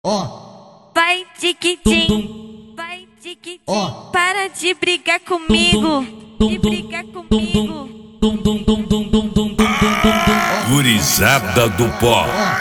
Vai tiquitim, vai tiquitim, para de brigar comigo, de brigar comigo. Gurizada do pó.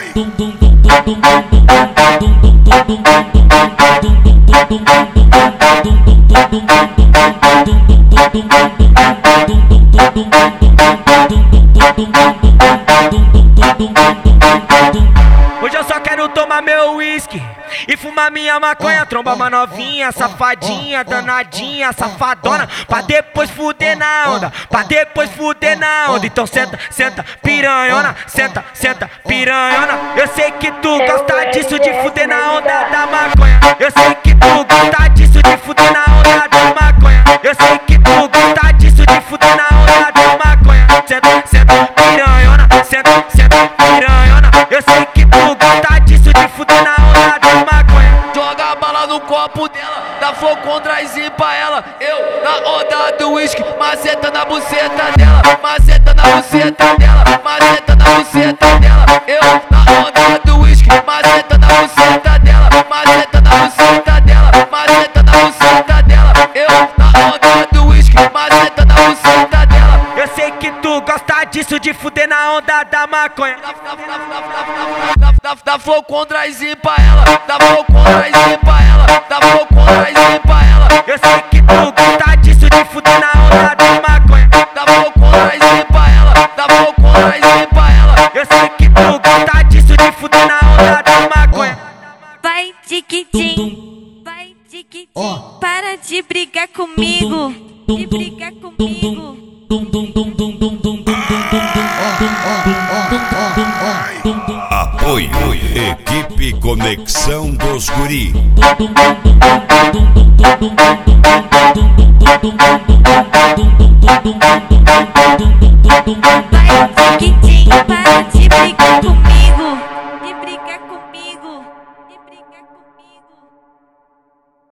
Hoje eu só quero tomar meu whisky e fumar minha maconha, tromba uma novinha, safadinha, danadinha, safadona, pra depois fuder na onda, pra depois fuder na onda. Então senta, senta, piranhona, senta, senta, piranhona. Eu sei que tu gosta disso, de fuder na onda da maconha. Eu sei que tu gosta disso, de fuder na onda da maconha. Eu sei que tu gosta disso, de fuder na onda da maconha. Senta, senta, piranhona, senta, senta, piranhona. Eu sei que tu gosta disso, de fuder na onda da maconha. Joga a bala no copo dela, dá flow com drizinho pra ela. Eu na onda do whisky, maceta na buceta dela, maceta na buceta dela, maceta na buceta dela. Eu na onda do whisky, maceta na buceta dela, maceta na buceta dela, maceta na buceta dela. Eu na onda do whisky, maceta na buceta dela. Eu sei que tu gosta disso, de fuder na onda da maconha. Dá flow com drizinho pra ela, dá flow com drizinho pra ela, dá flow com drizinho pra ela. Eu sei que tu gosta disso, de fuder na onda da maconha. Dá flow com drizinho pra ela, dá flow com drizinho pra ela. Eu sei que tu gosta disso, de fuder na onda da maconha. Vai tiquitim, vai tiquitim, para de brigar comigo, de brigar comigo. Apoio Equipe Conexão dos Guri. Vai tiquitim, para de brigar comigo.